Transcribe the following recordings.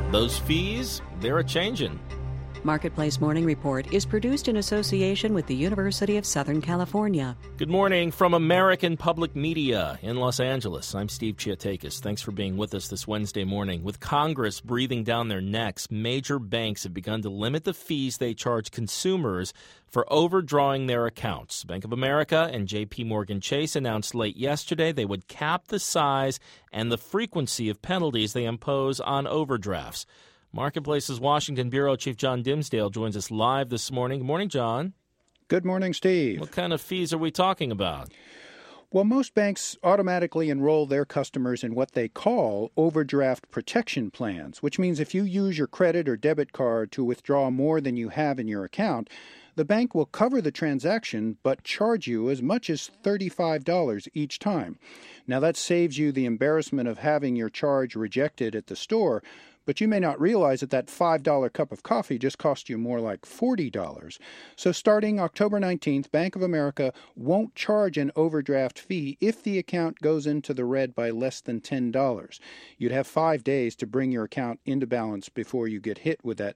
Those fees, they're a-changin'. Marketplace Morning Report is produced in association with the University of Southern California. Good morning from American Public Media in Los Angeles. I'm Steve Chiatakis. Thanks for being with us this Wednesday morning. With Congress breathing down their necks, major banks have begun to limit the fees they charge consumers for overdrawing their accounts. Bank of America and J.P. Morgan Chase announced late yesterday they would cap the size and the frequency of penalties they impose on overdrafts. Marketplace's Washington Bureau Chief John Dimsdale joins us live this morning. Good morning, John. Good morning, Steve. What kind of fees are we talking about? Well, most banks automatically enroll their customers in what they call overdraft protection plans, which means if you use your credit or debit card to withdraw more than you have in your account, the bank will cover the transaction but charge you as much as $35 each time. Now, that saves you the embarrassment of having your charge rejected at the store, but you may not realize that $5 cup of coffee just cost you more like $40. So starting October 19th, Bank of America won't charge an overdraft fee if the account goes into the red by less than $10. You'd have 5 days to bring your account into balance before you get hit with that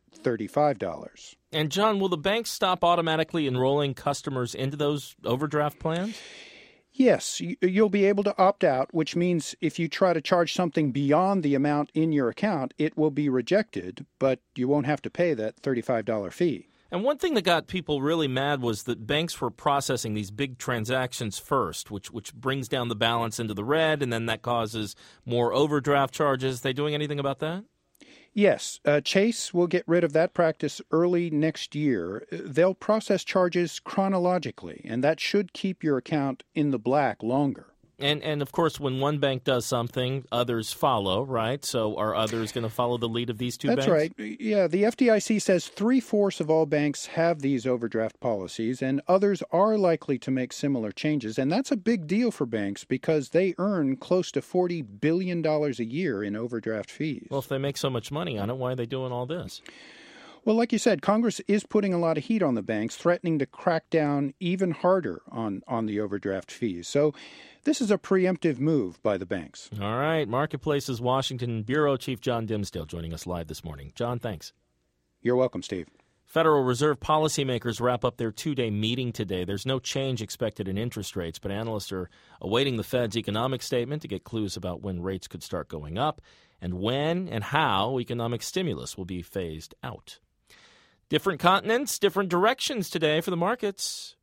$35. And, John, will the banks stop automatically enrolling customers into those overdraft plans? Yes, you'll be able to opt out, which means if you try to charge something beyond the amount in your account, it will be rejected, but you won't have to pay that $35 fee. And one thing that got people really mad was that banks were processing these big transactions first, which brings down the balance into the red, and then that causes more overdraft charges. They doing anything about that? Yes, Chase will get rid of that practice early next year. They'll process charges chronologically, and that should keep your account in the black longer. And of course, when one bank does something, others follow, right? So are others going to follow the lead of these two banks? That's right. Yeah, the FDIC says 3/4 of all banks have these overdraft policies, and others are likely to make similar changes. And that's a big deal for banks because they earn close to $40 billion a year in overdraft fees. Well, if they make so much money on it, why are they doing all this? Well, like you said, Congress is putting a lot of heat on the banks, threatening to crack down even harder on the overdraft fees. So this is a preemptive move by the banks. All right. Marketplace's Washington Bureau Chief John Dimsdale joining us live this morning. John, thanks. You're welcome, Steve. Federal Reserve policymakers wrap up their two-day meeting today. There's no change expected in interest rates, but analysts are awaiting the Fed's economic statement to get clues about when rates could start going up and when and how economic stimulus will be phased out. Different continents, different directions today for the markets.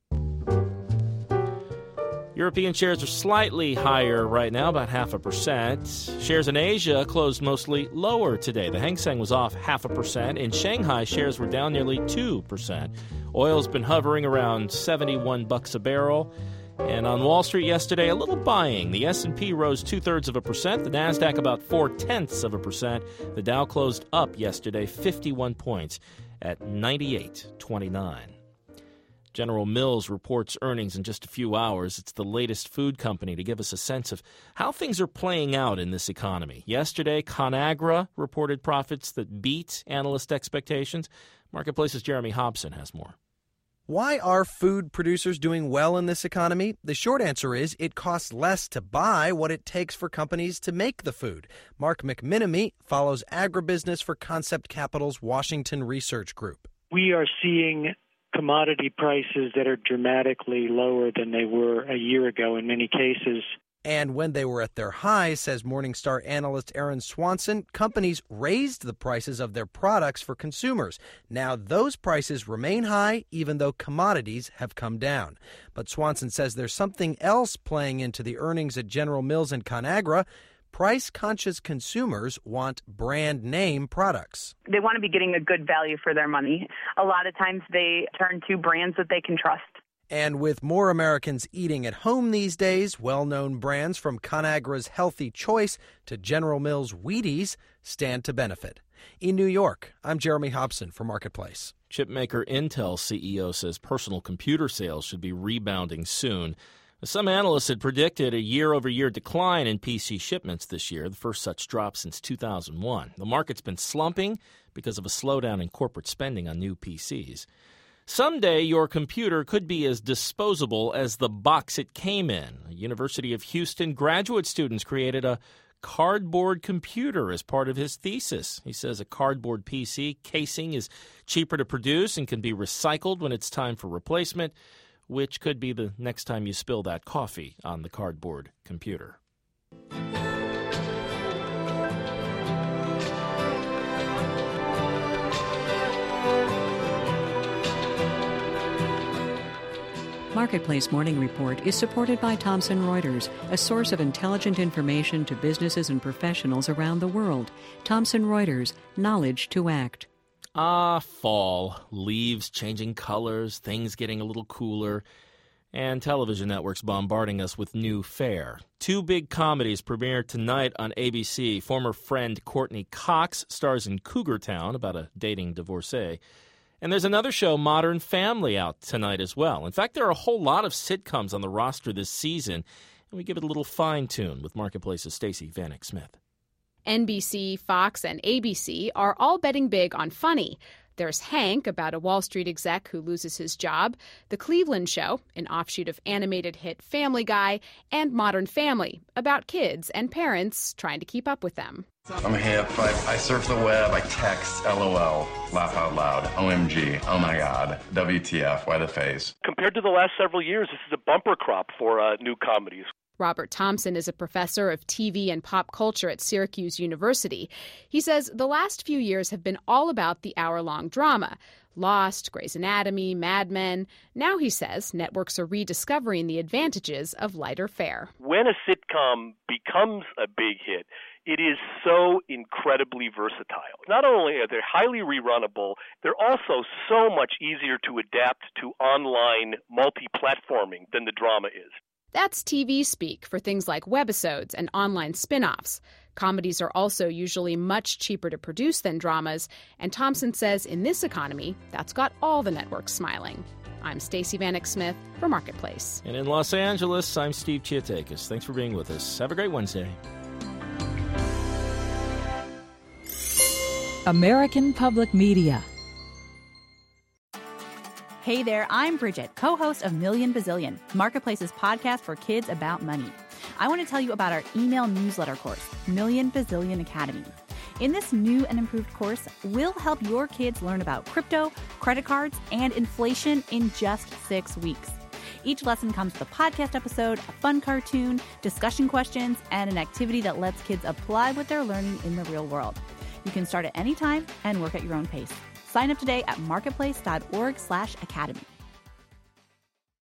European shares are slightly higher right now, about 0.5%. Shares in Asia closed mostly lower today. The Hang Seng was off 0.5%. In Shanghai, shares were down nearly 2%. Oil's been hovering around $71 a barrel. And on Wall Street yesterday, a little buying. The S&P rose 0.2%. The Nasdaq about 0.4%. The Dow closed up yesterday 51 points at 98.29. General Mills reports earnings in just a few hours. It's the latest food company to give us a sense of how things are playing out in this economy. Yesterday, ConAgra reported profits that beat analyst expectations. Marketplace's Jeremy Hobson has more. Why are food producers doing well in this economy? The short answer is it costs less to buy what it takes for companies to make the food. Mark McMenemy follows agribusiness for Concept Capital's Washington Research Group. We are seeing commodity prices that are dramatically lower than they were a year ago in many cases. And when they were at their highs, says Morningstar analyst Aaron Swanson, companies raised the prices of their products for consumers. Now those prices remain high, even though commodities have come down. But Swanson says there's something else playing into the earnings at General Mills and ConAgra. Price-conscious consumers want brand-name products. They want to be getting a good value for their money. A lot of times they turn to brands that they can trust. And with more Americans eating at home these days, well-known brands from ConAgra's Healthy Choice to General Mills' Wheaties stand to benefit. In New York, I'm Jeremy Hobson for Marketplace. Chipmaker Intel CEO says personal computer sales should be rebounding soon. Some analysts had predicted a year-over-year decline in PC shipments this year, the first such drop since 2001. The market's been slumping because of a slowdown in corporate spending on new PCs. Someday, your computer could be as disposable as the box it came in. University of Houston graduate students created a cardboard computer as part of his thesis. He says a cardboard PC casing is cheaper to produce and can be recycled when it's time for replacement, which could be the next time you spill that coffee on the cardboard computer. Marketplace Morning Report is supported by Thomson Reuters, a source of intelligent information to businesses and professionals around the world. Thomson Reuters, knowledge to act. Fall. Leaves changing colors, things getting a little cooler, and television networks bombarding us with new fare. 2 big comedies premiere tonight on ABC. Former friend Courtney Cox stars in Cougar Town, about a dating divorcee. And there's another show, Modern Family, out tonight as well. In fact, there are a whole lot of sitcoms on the roster this season, and we give it a little fine-tune with Marketplace's Stacey Vanek Smith. NBC, Fox, and ABC are all betting big on funny. There's Hank, about a Wall Street exec who loses his job, The Cleveland Show, an offshoot of animated hit Family Guy, and Modern Family, about kids and parents trying to keep up with them. I'm hip. I surf the web. I text. LOL. Laugh out loud. OMG. Oh my God. WTF. Why the face? Compared to the last several years, this is a bumper crop for new comedies. Robert Thompson is a professor of TV and pop culture at Syracuse University. He says the last few years have been all about the hour-long drama. Lost, Grey's Anatomy, Mad Men. Now, he says, networks are rediscovering the advantages of lighter fare. When a sitcom becomes a big hit, it is so incredibly versatile. Not only are they highly rerunnable, they're also so much easier to adapt to online multi-platforming than the drama is. That's TV speak for things like webisodes and online spin-offs. Comedies are also usually much cheaper to produce than dramas, and Thompson says in this economy, that's got all the networks smiling. I'm Stacey Vanek Smith for Marketplace. And in Los Angeles, I'm Steve Chiatakis. Thanks for being with us. Have a great Wednesday. American Public Media. Hey there, I'm Bridget, co-host of Million Bazillion, Marketplace's podcast for kids about money. I want to tell you about our email newsletter course, Million Bazillion Academy. In this new and improved course, we'll help your kids learn about crypto, credit cards, and inflation in just 6 weeks. Each lesson comes with a podcast episode, a fun cartoon, discussion questions, and an activity that lets kids apply what they're learning in the real world. You can start at any time and work at your own pace. Sign up today at marketplace.org/academy.